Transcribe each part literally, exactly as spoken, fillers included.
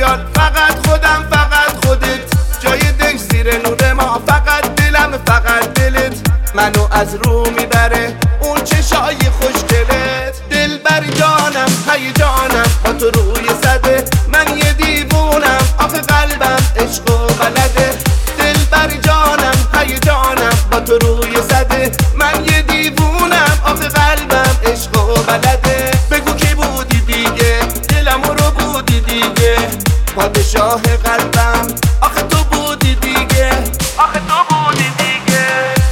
بیخیال، فقط خودم فقط خودت، جای دک زیر نور ما، فقط دلم فقط دلت منو از رو میبره اون چشای خوشگلت. دل بر جانم هیجانم با تو روی صده، من یه دیوونم آخه قلبم عشق و بلده. دل بر جانم هیجانم با تو روی صده، من یه دیوونم آخه قلبم عشق و بلده. بگو کی بودی دیگه دلم رو بودی دیگه، پادشاه قلبم آخه تو بودی دیگه، آخه تو بودی دیگه.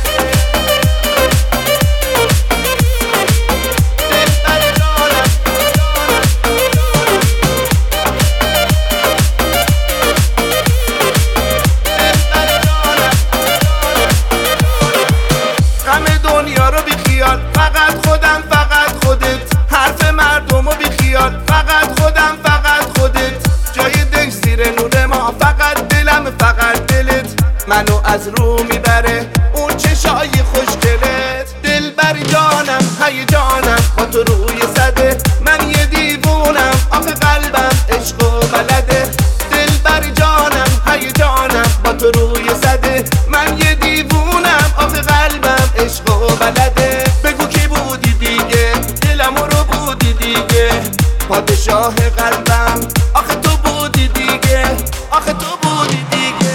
غم دنیا رو بیخیال، فقط خودم فقط خودت، حرف مردم رو بیخیال، فقط خودم فقط خودت، جای دک زیر نور ما، فقط دلم فقط دلت منو از رو میبره اون چشای خوشگلت. دل بر جانم هیجانم با تو روی صده، من یه دیوونم آخه قلبم عشق و بلده. دل بر جانم هیجانم با تو روی صده، من یه دیوونم آخه قلبم عشق و بلده. بگو کی بودی دیگه دلم رو بودی دیگه، پادشاه قلبم آخه تو بودی دیگه، آخه تو بودی دیگه.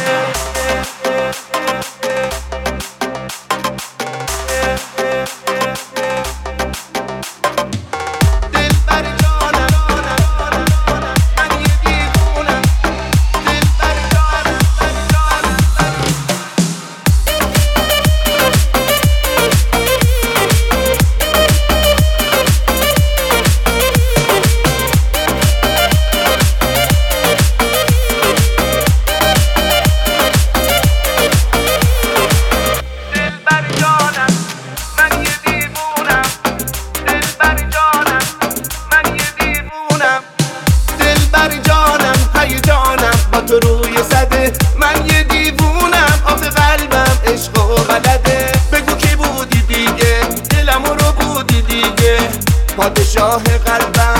دل بر جانم من یه دیوونم، دل بر جانم تو روی صده، من یه دیوونم آخه قلبم عشق و بلده. بگو کی بودی دیگه دلم رو بودی دیگه، پادشاه قلبم